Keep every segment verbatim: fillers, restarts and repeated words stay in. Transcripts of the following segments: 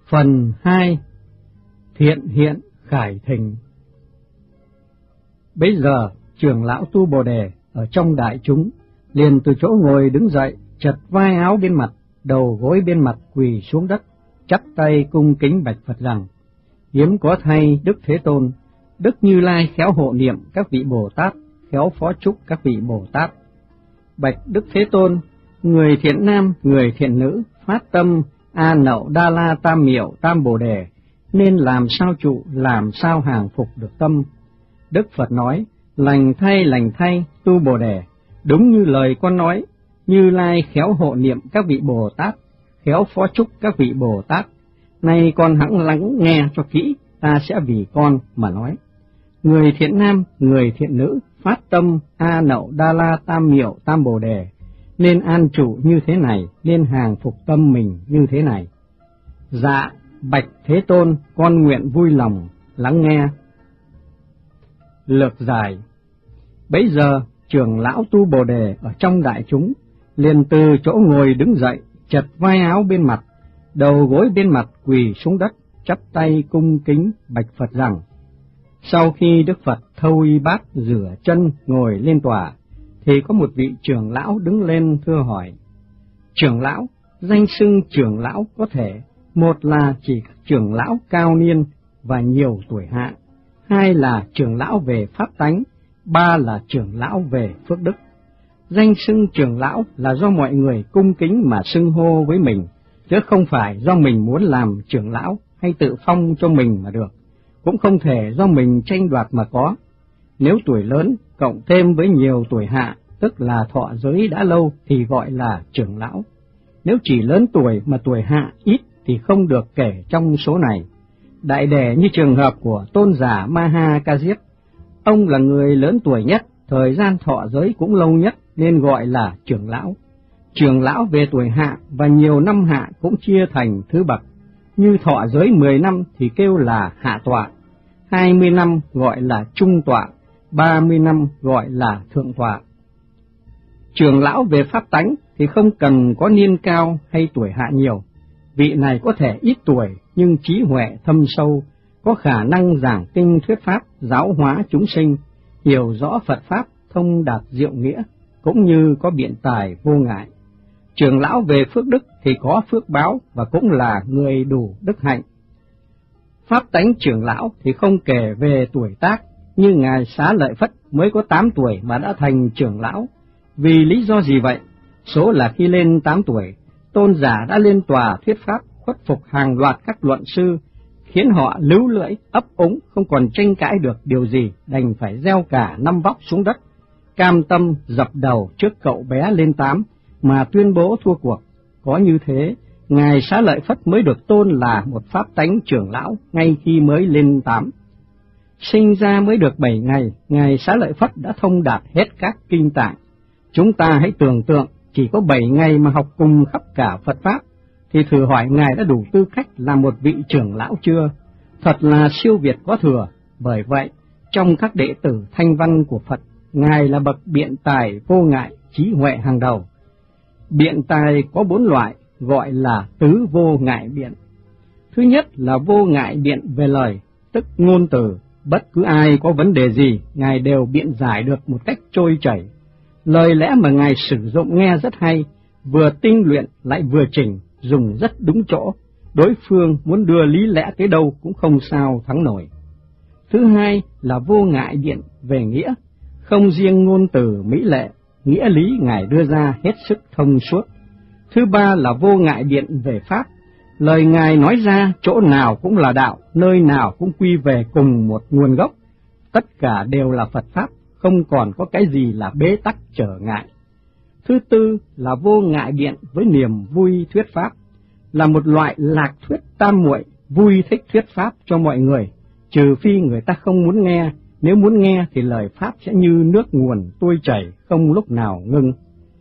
Phần hai. Thiện hiện khải thịnh. Bấy giờ trưởng lão Tu Bồ Đề ở trong đại chúng liền từ chỗ ngồi đứng dậy, chật vai áo bên mặt, đầu gối bên mặt, quỳ xuống đất, chắp tay cung kính bạch Phật rằng: hiếm có thay Đức Thế Tôn, Đức Như Lai khéo hộ niệm các vị Bồ Tát, khéo phó chúc các vị Bồ Tát. Bạch Đức Thế Tôn, người thiện nam, người thiện nữ, phát tâm A Nậu Đa La Tam Miệu Tam Bồ Đề, nên làm sao trụ, làm sao hàng phục được tâm. Đức Phật nói: lành thay, lành thay, Tu Bồ Đề, đúng như lời con nói, Như Lai khéo hộ niệm các vị Bồ Tát, khéo phó chúc các vị Bồ Tát. Nay con hẵng lắng nghe cho kỹ, ta sẽ vì con mà nói. Người thiện nam, người thiện nữ, phát tâm A Nậu Đa La Tam Miệu Tam Bồ Đề, nên an trụ như thế này, nên hàng phục tâm mình như thế này. Dạ, bạch Thế Tôn, con nguyện vui lòng lắng nghe. Lược giải. Bấy giờ trưởng lão Tu Bồ Đề ở trong đại chúng liền từ chỗ ngồi đứng dậy, chật vai áo bên mặt, đầu gối bên mặt, quỳ xuống đất, chắp tay cung kính bạch Phật rằng: sau khi Đức Phật thâu y bát, rửa chân, ngồi lên tòa, thì có một vị trưởng lão đứng lên thưa hỏi: trưởng lão, danh xưng trưởng lão có thể, một là chỉ trưởng lão cao niên và nhiều tuổi hạ, hai là trưởng lão về pháp tánh, ba là trưởng lão về phước đức. Danh xưng trưởng lão là do mọi người cung kính mà xưng hô với mình, chứ không phải do mình muốn làm trưởng lão hay tự phong cho mình mà được, cũng không thể do mình tranh đoạt mà có. Nếu tuổi lớn cộng thêm với nhiều tuổi hạ, tức là thọ giới đã lâu, thì gọi là trưởng lão. Nếu chỉ lớn tuổi mà tuổi hạ ít thì không được kể trong số này. Đại đề như trường hợp của tôn giả Maha Ca Diếp, ông là người lớn tuổi nhất, thời gian thọ giới cũng lâu nhất, nên gọi là trưởng lão. Trưởng lão về tuổi hạ và nhiều năm hạ cũng chia thành thứ bậc, như thọ giới mười năm thì kêu là hạ tọa, hai mươi năm gọi là trung tọa, ba mươi năm gọi là thượng tọa. Trưởng lão về pháp tánh thì không cần có niên cao hay tuổi hạ nhiều, vị này có thể ít tuổi nhưng trí huệ thâm sâu, có khả năng giảng kinh thuyết pháp, giáo hóa chúng sinh, hiểu rõ Phật pháp, thông đạt diệu nghĩa, cũng như có biện tài vô ngại. Trưởng lão về phước đức thì có phước báo và cũng là người đủ đức hạnh. Pháp tánh trưởng lão thì không kể về tuổi tác, như ngài Xá Lợi Phất mới có tám tuổi mà đã thành trưởng lão. Vì lý do gì vậy? Số là khi lên tám tuổi, tôn giả đã lên tòa thuyết pháp, khuất phục hàng loạt các luận sư, khiến họ lứu lưỡi, ấp úng, không còn tranh cãi được điều gì, đành phải gieo cả năm vóc xuống đất, cam tâm dập đầu trước cậu bé lên tám mà tuyên bố thua cuộc. Có như thế, ngài Xá Lợi Phất mới được tôn là một pháp tánh trưởng lão ngay khi mới lên tám. Sinh ra mới được bảy ngày, ngài Xá Lợi Phất đã thông đạt hết các kinh tạng. Chúng ta hãy tưởng tượng, chỉ có bảy ngày mà học cùng khắp cả Phật pháp, thì thử hỏi ngài đã đủ tư cách làm một vị trưởng lão chưa? Thật là siêu việt có thừa. Bởi vậy, trong các đệ tử thanh văn của Phật, ngài là bậc biện tài vô ngại, trí huệ hàng đầu. Biện tài có bốn loại, gọi là tứ vô ngại biện. Thứ nhất là vô ngại biện về lời, tức ngôn từ, bất cứ ai có vấn đề gì, ngài đều biện giải được một cách trôi chảy. Lời lẽ mà ngài sử dụng nghe rất hay, vừa tinh luyện lại vừa chỉnh, dùng rất đúng chỗ, đối phương muốn đưa lý lẽ tới đâu cũng không sao thắng nổi. Thứ hai là vô ngại biện về nghĩa, không riêng ngôn từ mỹ lệ, nghĩa lý ngài đưa ra hết sức thông suốt. Thứ ba là vô ngại biện về pháp, lời ngài nói ra chỗ nào cũng là đạo, nơi nào cũng quy về cùng một nguồn gốc, tất cả đều là Phật pháp, không còn có cái gì là bế tắc trở ngại. Thứ tư là vô ngại biện với niềm vui thuyết pháp, là một loại lạc thuyết tam muội, vui thích thuyết pháp cho mọi người, trừ phi người ta không muốn nghe, nếu muốn nghe thì lời pháp sẽ như nước nguồn tuôn chảy, không lúc nào ngưng.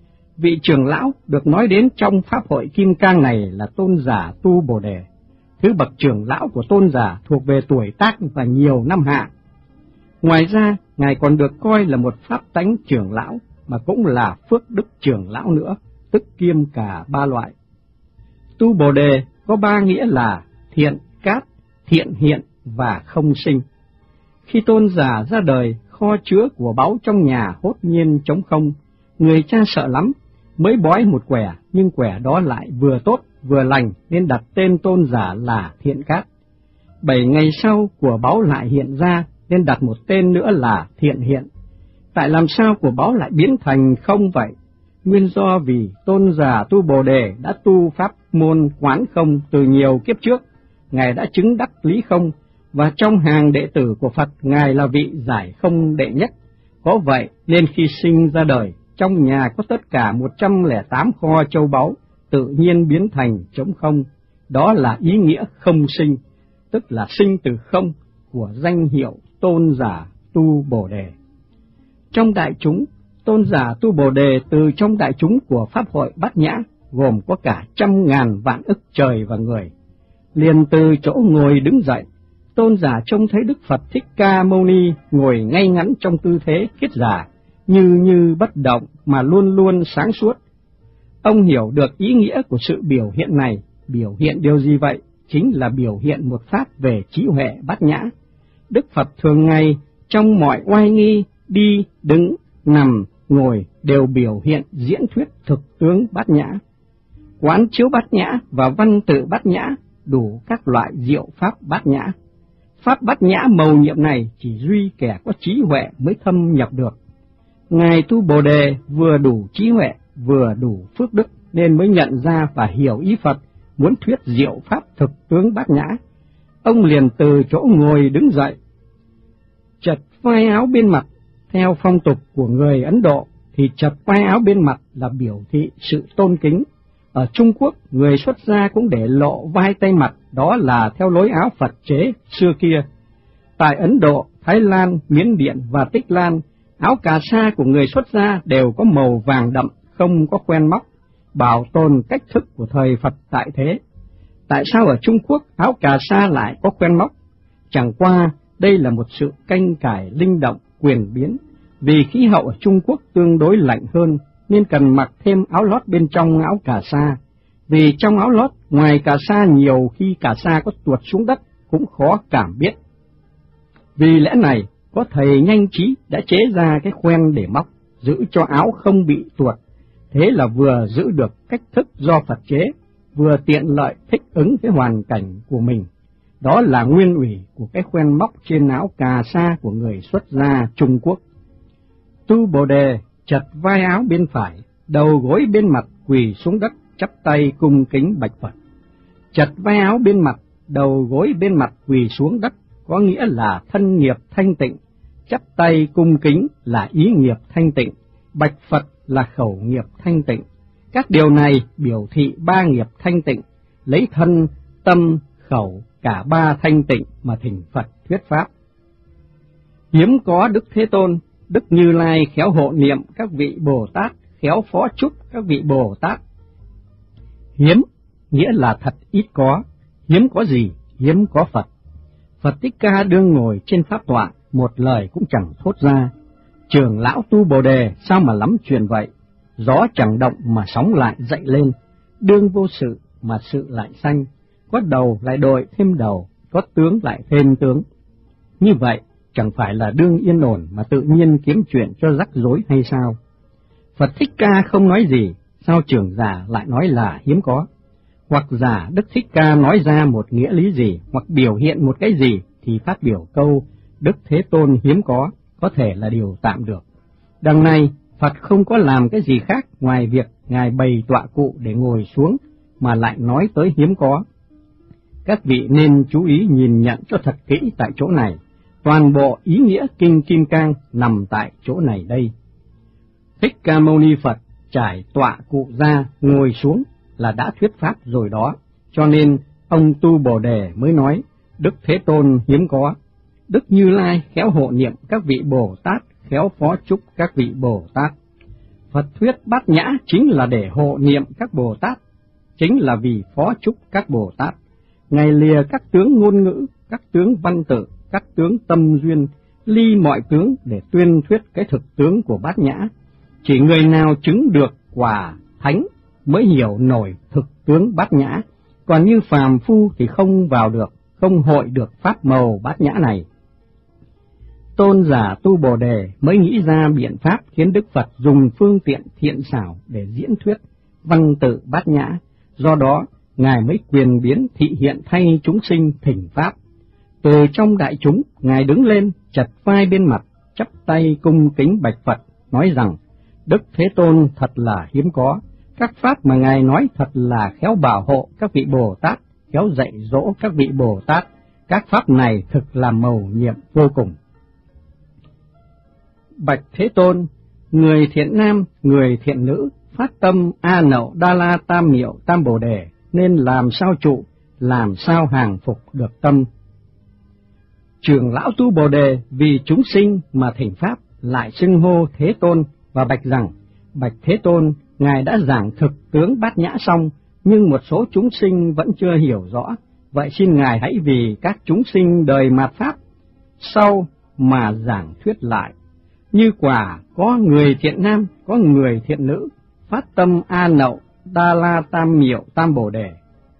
Vị trưởng lão được nói đến trong Pháp hội Kim Cang này là tôn giả Tu Bồ Đề. Thứ bậc trưởng lão của tôn giả thuộc về tuổi tác và nhiều năm hạ. Ngoài ra, ngài còn được coi là một pháp tánh trưởng lão, mà cũng là phước đức trưởng lão nữa, tức kiêm cả ba loại. Tu Bồ Đề có ba nghĩa là thiện cát, thiện hiện và không sinh. Khi tôn giả ra đời, kho chứa của báu trong nhà hốt nhiên trống không. Người cha sợ lắm, mới bói một quẻ, nhưng quẻ đó lại vừa tốt vừa lành nên đặt tên tôn giả là Thiện Cát. Bảy ngày sau của báu lại hiện ra nên đặt một tên nữa là Thiện Hiện. Tại làm sao của báu lại biến thành không vậy? Nguyên do vì tôn giả Tu Bồ Đề đã tu pháp môn quán không từ nhiều kiếp trước, Ngài đã chứng đắc lý không, và trong hàng đệ tử của Phật, Ngài là vị giải không đệ nhất. Có vậy nên khi sinh ra đời, trong nhà có tất cả một trăm lẻ tám kho châu báu, tự nhiên biến thành trống không. Đó là ý nghĩa không sinh, tức là sinh từ không của danh hiệu tôn giả Tu Bồ Đề. Trong đại chúng, tôn giả Tu Bồ Đề từ trong đại chúng của Pháp hội Bát Nhã, gồm có cả trăm ngàn vạn ức trời và người. Liền từ chỗ ngồi đứng dậy, tôn giả trông thấy Đức Phật Thích Ca Mâu Ni ngồi ngay ngắn trong tư thế kiết già, như như bất động mà luôn luôn sáng suốt. Ông hiểu được ý nghĩa của sự biểu hiện này. Biểu hiện điều gì vậy? Chính là biểu hiện một pháp về trí huệ bát nhã. Đức Phật thường ngày trong mọi oai nghi, đi, đứng, nằm, ngồi đều biểu hiện diễn thuyết thực tướng bát nhã. Quán chiếu bát nhã và văn tự bát nhã, đủ các loại diệu pháp bát nhã. Pháp bát nhã mầu nhiệm này chỉ duy kẻ có trí huệ mới thâm nhập được. Ngài Tu Bồ Đề vừa đủ trí huệ, vừa đủ phước đức nên mới nhận ra và hiểu ý Phật, muốn thuyết diệu pháp thực tướng bát nhã. Ông liền từ chỗ ngồi đứng dậy, chật vai áo bên mặt. Theo phong tục của người Ấn Độ thì chật vai áo bên mặt là biểu thị sự tôn kính. Ở Trung Quốc, người xuất gia cũng để lộ vai tay mặt, đó là theo lối áo Phật chế xưa kia. Tại Ấn Độ, Thái Lan, Miến Điện và Tích Lan, áo cà sa của người xuất gia đều có màu vàng đậm, không có khoen móc, bảo tồn cách thức của thời Phật tại thế. Tại sao ở Trung Quốc áo cà sa lại có khoen móc? Chẳng qua đây là một sự canh cải linh động, quyền biến. Vì khí hậu ở Trung Quốc tương đối lạnh hơn, nên cần mặc thêm áo lót bên trong áo cà sa. Vì trong áo lót, ngoài cà sa nhiều khi cà sa có tuột xuống đất, cũng khó cảm biết. Vì lẽ này, có thầy nhanh trí đã chế ra cái khoen để móc, giữ cho áo không bị tuột. Thế là vừa giữ được cách thức do Phật chế, vừa tiện lợi thích ứng với hoàn cảnh của mình. Đó là nguyên ủy của cái khoen móc trên áo cà sa của người xuất gia Trung Quốc. Tu Bồ Đề chật vai áo bên phải, đầu gối bên mặt quỳ xuống đất, chắp tay cung kính bạch Phật. Chật vai áo bên mặt, đầu gối bên mặt quỳ xuống đất có nghĩa là thân nghiệp thanh tịnh, chắp tay cung kính là ý nghiệp thanh tịnh, bạch Phật là khẩu nghiệp thanh tịnh. Các điều này biểu thị ba nghiệp thanh tịnh, lấy thân, tâm, khẩu, cả ba thanh tịnh mà thỉnh Phật thuyết pháp. Hiếm có Đức Thế Tôn, Đức Như Lai khéo hộ niệm các vị Bồ Tát, khéo phó chúc các vị Bồ Tát. Hiếm nghĩa là thật ít có, hiếm có gì? Hiếm có Phật. Phật Thích Ca đương ngồi trên pháp tọa, một lời cũng chẳng thốt ra. Trưởng lão Tu Bồ Đề sao mà lắm chuyện vậy? Gió chẳng động mà sóng lại dậy lên, đương vô sự mà sự lại sanh, có đầu lại đội thêm đầu, có tướng lại thêm tướng. Như vậy chẳng phải là đương yên ổn mà tự nhiên kiếm chuyện cho rắc rối hay sao? Phật Thích Ca không nói gì, sao trưởng giả lại nói là hiếm có? Hoặc giả Đức Thích Ca nói ra một nghĩa lý gì, hoặc biểu hiện một cái gì, thì phát biểu câu Đức Thế Tôn hiếm có, có thể là điều tạm được. Đằng này, Phật không có làm cái gì khác ngoài việc Ngài bày tọa cụ để ngồi xuống, mà lại nói tới hiếm có. Các vị nên chú ý nhìn nhận cho thật kỹ tại chỗ này, toàn bộ ý nghĩa Kinh Kim Cang nằm tại chỗ này đây. Thích Ca Mâu Ni Phật trải tọa cụ ra, ngồi xuống là đã thuyết pháp rồi đó, cho nên ông Tu Bồ Đề mới nói Đức Thế Tôn hiếm có. Đức Như Lai khéo hộ niệm các vị Bồ Tát, khéo phó chúc các vị Bồ Tát. Phật thuyết bát nhã chính là để hộ niệm các Bồ Tát, chính là vì phó chúc các Bồ Tát. Ngài lìa các tướng ngôn ngữ, các tướng văn tự, các tướng tâm duyên, ly mọi tướng để tuyên thuyết cái thực tướng của bát nhã. Chỉ người nào chứng được quả thánh mới hiểu nổi thực tướng bát nhã, Còn như phàm phu thì không vào được, không hội được pháp màu bát nhã này. Tôn giả Tu Bồ Đề mới nghĩ ra biện pháp khiến Đức Phật dùng phương tiện thiện xảo để diễn thuyết văn tự bát nhã, do đó Ngài mới quyền biến thị hiện thay chúng sinh thỉnh pháp. Từ trong đại chúng, Ngài đứng lên, chật vai bên mặt, chắp tay cung kính bạch Phật, nói rằng, Đức Thế Tôn thật là hiếm có, các pháp mà Ngài nói thật là khéo bảo hộ các vị Bồ Tát, khéo dạy dỗ các vị Bồ Tát, các pháp này thực là mầu nhiệm vô cùng. Bạch Thế Tôn, người thiện nam, người thiện nữ, phát tâm A Nậu Đa La Tam Miệu Tam Bồ Đề, nên làm sao trụ, làm sao hàng phục được tâm. Trưởng lão Tu Bồ Đề vì chúng sinh mà thỉnh pháp, lại xưng hô Thế Tôn và bạch rằng, Bạch Thế Tôn, Ngài đã giảng thực tướng bát nhã xong, nhưng một số chúng sinh vẫn chưa hiểu rõ, vậy xin Ngài hãy vì các chúng sinh đời mạt pháp sau mà giảng thuyết lại. Như quả có người thiện nam, có người thiện nữ, phát tâm A Nậu Đa La Tam Miệu Tam Bồ Đề.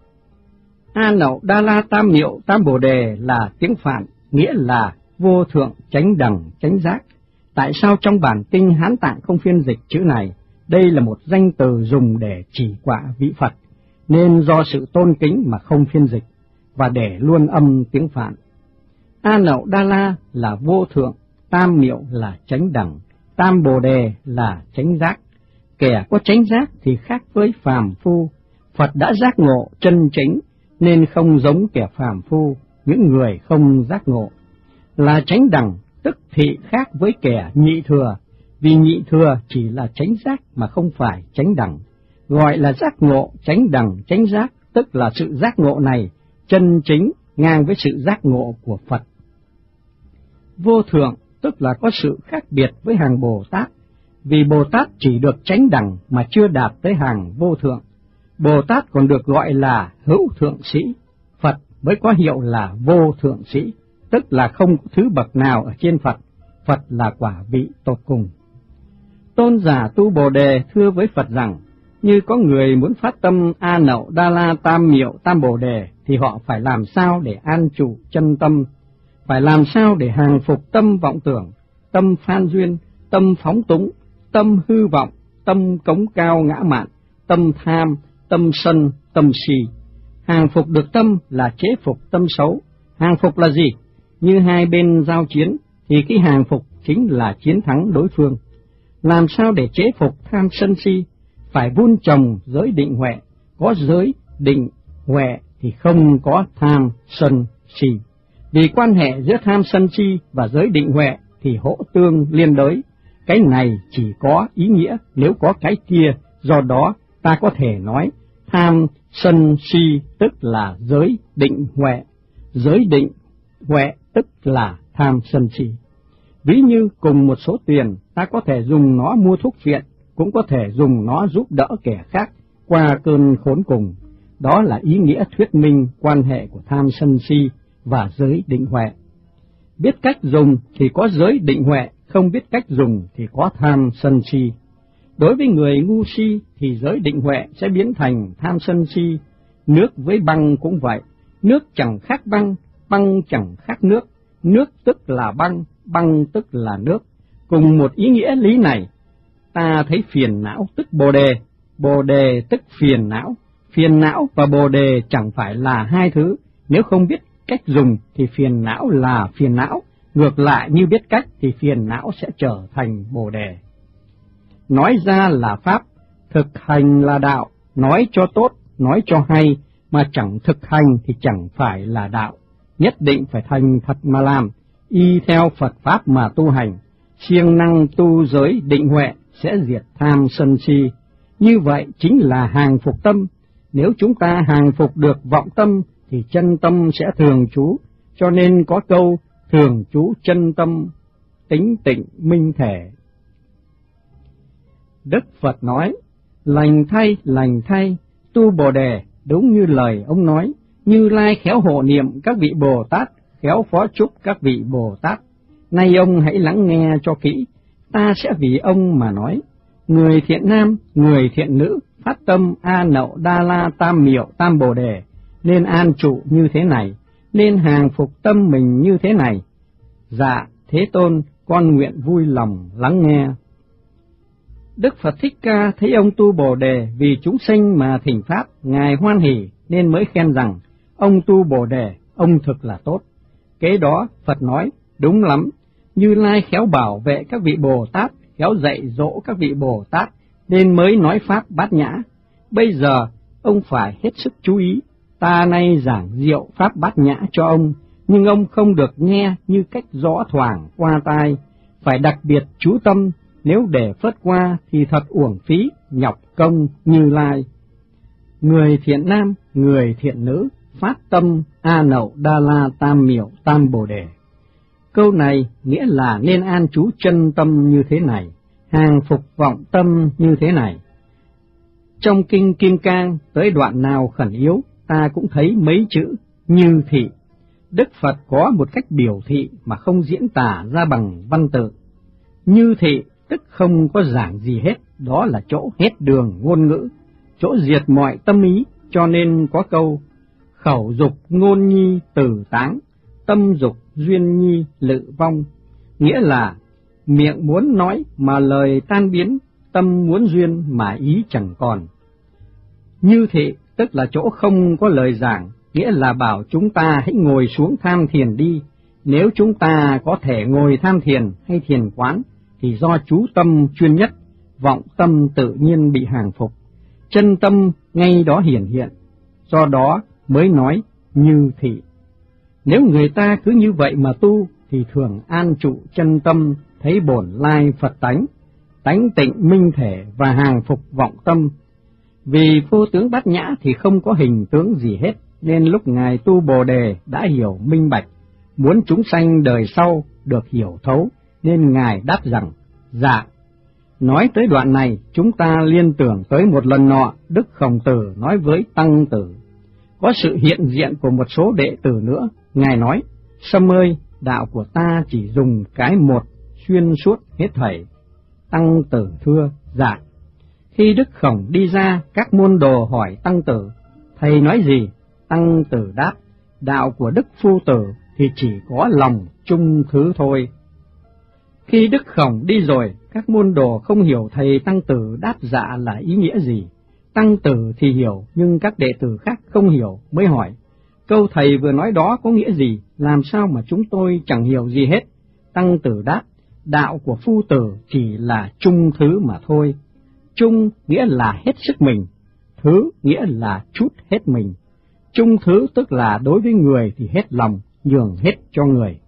A Nậu Đa La Tam Miệu Tam Bồ Đề là tiếng Phạn, nghĩa là vô thượng chánh đẳng chánh giác. Tại sao trong bản kinh Hán Tạng không phiên dịch chữ này? Đây là một danh từ dùng để chỉ quạ vị Phật, nên do sự tôn kính mà không phiên dịch, và để luôn âm tiếng Phạn. A Nậu Đa La là vô thượng, Tam Miệu là chánh đẳng, Tam Bồ Đề là chánh giác. Kẻ có chánh giác thì khác với phàm phu. Phật đã giác ngộ chân chính, nên không giống kẻ phàm phu, những người không giác ngộ. Là chánh đẳng, tức thị khác với kẻ nhị thừa, vì nhị thừa chỉ là chánh giác mà không phải chánh đẳng. Gọi là giác ngộ chánh đẳng chánh giác, tức là sự giác ngộ này chân chính ngang với sự giác ngộ của Phật. Vô thượng tức là có sự khác biệt với hàng Bồ Tát, vì Bồ Tát chỉ được chánh đẳng mà chưa đạt tới hàng vô thượng. Bồ Tát còn được gọi là hữu thượng sĩ, Phật mới có hiệu là vô thượng sĩ, tức là không thứ bậc nào ở trên Phật, Phật là quả vị tột cùng. Tôn giả Tu Bồ Đề thưa với Phật rằng, như có người muốn phát tâm A Nậu Đa La Tam Miệu Tam Bồ Đề, thì họ phải làm sao để an trụ chân tâm, phải làm sao để hàng phục tâm vọng tưởng, tâm phan duyên, tâm phóng túng, tâm hư vọng, tâm cống cao ngã mạn, tâm tham, tâm sân, tâm si. Hàng phục được tâm là chế phục tâm xấu. Hàng phục là gì? Như hai bên giao chiến, thì cái hàng phục chính là chiến thắng đối phương. Làm sao để chế phục tham sân si? Phải vun trồng giới định huệ, có giới định huệ thì không có tham sân si. Vì quan hệ giữa tham sân si và giới định huệ thì hỗ tương liên đới. Cái này chỉ có ý nghĩa nếu có cái kia, do đó ta có thể nói tham sân si tức là giới định huệ, giới định huệ tức là tham sân si. Ví như cùng một số tiền, ta có thể dùng nó mua thuốc phiện, cũng có thể dùng nó giúp đỡ kẻ khác qua cơn khốn cùng. Đó là ý nghĩa thuyết minh quan hệ của tham sân si và giới định huệ. Biết cách dùng thì có giới định huệ, không biết cách dùng thì có tham sân si. Đối với người ngu si thì giới định huệ sẽ biến thành tham sân si. Nước với băng cũng vậy, nước chẳng khác băng, băng chẳng khác nước, nước tức là băng, băng tức là nước. Cùng một ý nghĩa lý này, ta thấy phiền não tức bồ đề, bồ đề tức phiền não. Phiền não và bồ đề chẳng phải là hai thứ, nếu không biết cách dùng thì phiền não là phiền não, ngược lại như biết cách thì phiền não sẽ trở thành bồ đề. Nói ra là pháp, thực hành là đạo, nói cho tốt, nói cho hay, mà chẳng thực hành thì chẳng phải là đạo. Nhất định phải thành thật mà làm, y theo Phật Pháp mà tu hành, siêng năng tu giới định huệ sẽ diệt tham sân si. Như vậy chính là hàng phục tâm. Nếu chúng ta hàng phục được vọng tâm thì chân tâm sẽ thường trú, cho nên có câu thường trú chân tâm, tính tịnh minh thể. Đức Phật nói, lành thay, lành thay, Tu Bồ Đề, đúng như lời ông nói, Như Lai khéo hộ niệm các vị Bồ Tát, khéo phó chúc các vị Bồ Tát. Nay ông hãy lắng nghe cho kỹ, ta sẽ vì ông mà nói. Người thiện nam, người thiện nữ, phát tâm A Nậu Đa La Tam Miệu Tam Bồ Đề, nên an trụ như thế này, nên hàng phục tâm mình như thế này. Dạ, Thế Tôn, con nguyện vui lòng lắng nghe. Đức Phật Thích Ca thấy ông tu Bồ Đề vì chúng sinh mà thỉnh pháp, Ngài hoan hỉ nên mới khen rằng, ông tu Bồ Đề, ông thực là tốt. Kế đó, Phật nói, đúng lắm, Như Lai khéo bảo vệ các vị Bồ Tát, khéo dạy dỗ các vị Bồ Tát, nên mới nói pháp bát nhã. Bây giờ, ông phải hết sức chú ý, ta nay giảng diệu pháp bát nhã cho ông, nhưng ông không được nghe như cách gió thoảng qua tai, phải đặc biệt chú tâm, nếu để phớt qua thì thật uổng phí, nhọc công Như Lai. Người thiện nam, người thiện nữ, phát tâm A Nậu Đa La Tam Miểu Tam Bồ Đề. Câu này nghĩa là nên an trú chân tâm như thế này, hàng phục vọng tâm như thế này. Trong Kinh Kim Cang, tới đoạn nào khẩn yếu, ta cũng thấy mấy chữ như thị. Đức Phật có một cách biểu thị mà không diễn tả ra bằng văn tự. Như thị tức không có giảng gì hết, đó là chỗ hết đường ngôn ngữ, chỗ diệt mọi tâm ý, cho nên có câu khẩu dục ngôn nhi tử táng, tâm dục duyên nhi lự vong, nghĩa là miệng muốn nói mà lời tan biến, tâm muốn duyên mà ý chẳng còn. Như thị tức là chỗ không có lời giảng, nghĩa là bảo chúng ta hãy ngồi xuống tham thiền đi. Nếu chúng ta có thể ngồi tham thiền hay thiền quán, thì do chú tâm chuyên nhất, vọng tâm tự nhiên bị hàng phục, chân tâm ngay đó hiển hiện, do đó mới nói như thị. Nếu người ta cứ như vậy mà tu, thì thường an trụ chân tâm, thấy bổn lai Phật tánh, tánh tịnh minh thể và hàng phục vọng tâm. Vì vô tướng bát nhã thì không có hình tướng gì hết, nên lúc Ngài tu Bồ Đề đã hiểu minh bạch, muốn chúng sanh đời sau được hiểu thấu, nên Ngài đáp rằng, dạ. Nói tới đoạn này, chúng ta liên tưởng tới một lần nọ, Đức Khổng Tử nói với Tăng Tử. Có sự hiện diện của một số đệ tử nữa, Ngài nói, Sâm ơi, đạo của ta chỉ dùng cái một, xuyên suốt hết thảy. Tăng Tử thưa, dạ. Khi Đức Khổng đi ra, các môn đồ hỏi Tăng Tử, thầy nói gì? Tăng Tử đáp, đạo của Đức Phu Tử thì chỉ có lòng chung thứ thôi. Khi Đức Khổng đi rồi, các môn đồ không hiểu thầy Tăng Tử đáp dạ là ý nghĩa gì. Tăng Tử thì hiểu, nhưng các đệ tử khác không hiểu, mới hỏi, câu thầy vừa nói đó có nghĩa gì, làm sao mà chúng tôi chẳng hiểu gì hết? Tăng Tử đáp, đạo của Phu Tử chỉ là chung thứ mà thôi. Chung nghĩa là hết sức mình, thứ nghĩa là chút hết mình. Chung thứ tức là đối với người thì hết lòng, nhường hết cho người.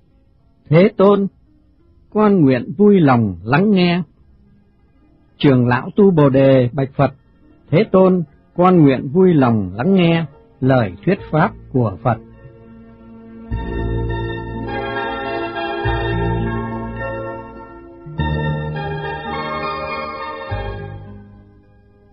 Thế Tôn, con nguyện vui lòng lắng nghe. Trưởng lão tu Bồ Đề bạch Phật, Thế Tôn, con nguyện vui lòng lắng nghe lời thuyết pháp của Phật.